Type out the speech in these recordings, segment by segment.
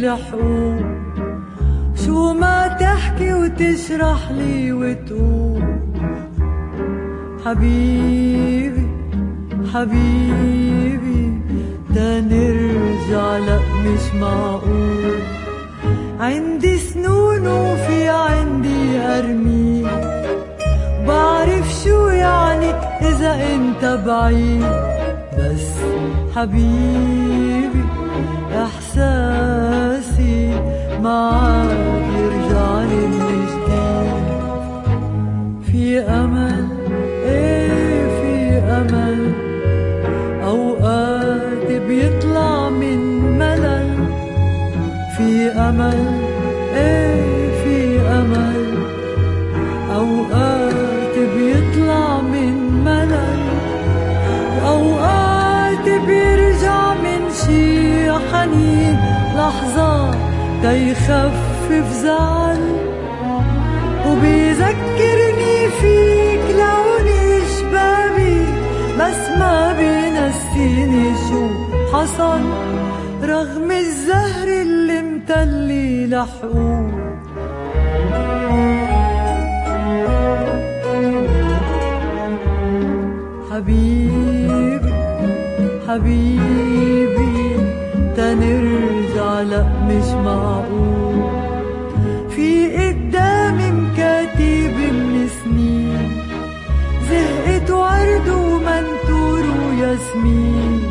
لحقوق، شو ما تحكي وتشرح لي وتقول حبيبي حبيبي تنرجع لأ مش معقول. عندي سنون وفي عندي أرميل، بعرف شو يعني إذا انت بعيد، بس حبيبي إحساسي معاك يرجعني من جديد. في أمل إيه في أمل، أوقات بيطلع من ملل. في أمل إيه في أمل، أوقات بيطلع من ملل، وأوقات بيرجع من شي حنين لحظات تيخفف زعل، وبيذكرني فيك لوني شبابي، بس ما بينسيني شو حصل رغم الزهر اللي متلي لحقوق. حبيبي حبيبي تنرجع لأ مش معقول. في قدامي مكاتب من سنين، زهقت ورد ومنتور وياسمين.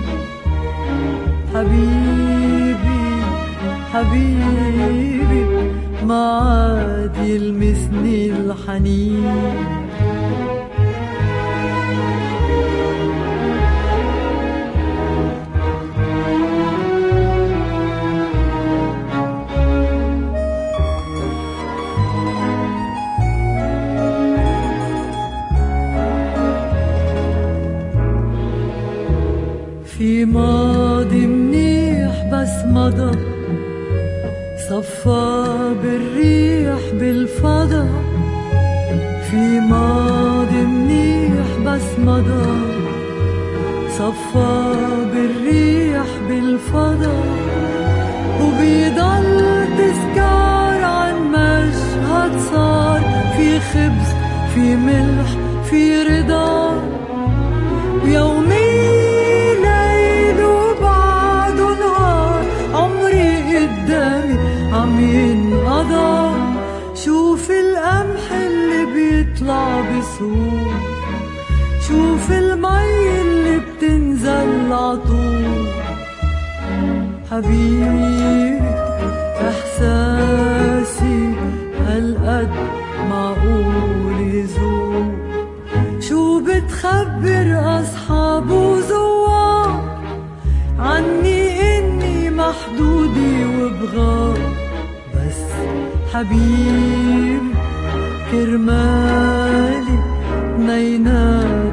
حبيبي حبيبي ما عاد يلمسني الحنين. في ماضي منيح بس مضى، صفى بالريح بالفضا. في ماضي منيح بس مضى، صفى بالريح بالفضا. وبيضل تذكار عن مشهد صار، في خبز في ملح في رضا. ويومي عم ينقضى، شوف القمح اللي بيطلع بسهول، شوف المي اللي بتنزل عطول. حبيبي إحساسي هالقد معقول يزول، شو بتخبر أصحاب وزوار عني إني محدودي وبغار. بس حبيبي كرمالي نينا